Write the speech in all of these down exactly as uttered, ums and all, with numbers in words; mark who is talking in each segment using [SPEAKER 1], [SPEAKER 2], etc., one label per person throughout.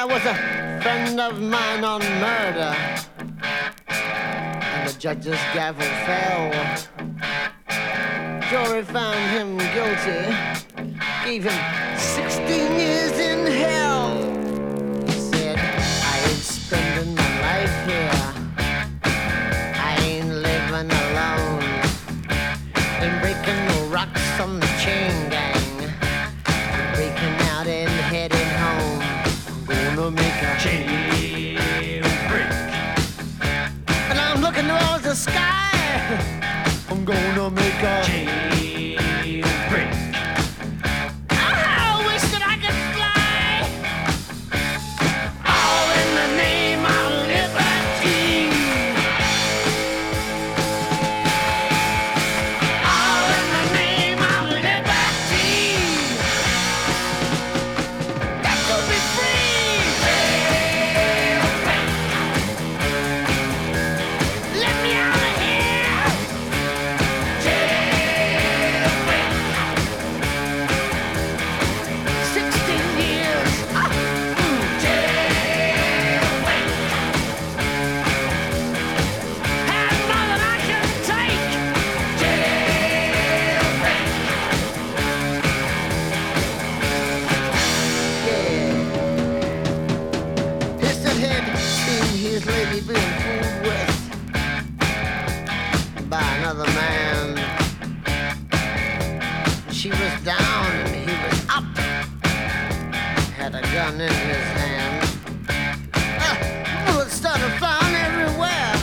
[SPEAKER 1] there was a friend of mine on murder, and the judge's gavel fell. Jury found him guilty, gave him sixteen years in hell. He said, I ain't spending my life here, I ain't living alone, ain't breaking no rocks from the chain gang, I'm breaking out and heading home. I'm gonna make a chain break, and I'm looking towards the sky. I'm gonna make a chain break. I wish that I could fly, all in the name of liberty, all in the name of liberty. That could be free. Let me out of here. Sixteen years. Ah, mm, jailbreak. Had more than I can take. Jailbreak. Yeah. Piston head seen his lady being fooled with by another man. She was down and he was up, had a gun in his hand. Ah, bullets started flying everywhere.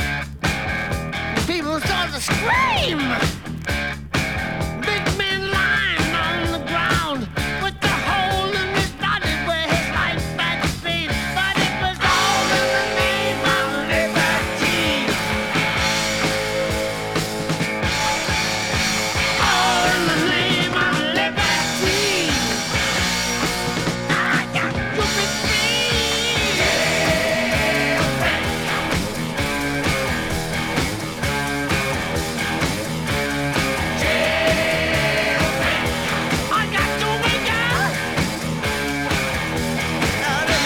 [SPEAKER 1] People started to scream. Big man lying on the ground with the hole in his body where his life had been. But it was all in the name of liberty. All in the name of liberty. I got to be free. Jailbreak. Jailbreak. I got to wake up out of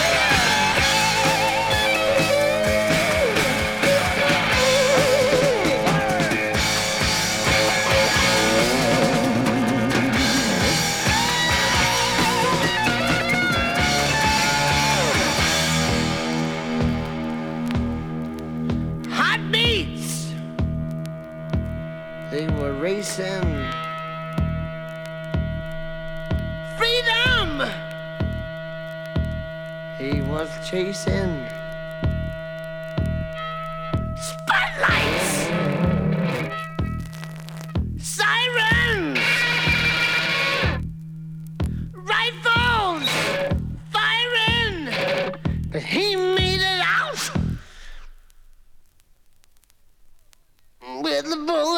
[SPEAKER 1] hot beats. They were racing. Freedom. He was chasing. Spotlights. Sirens. Rifles. Firing. But he made it out with the bullet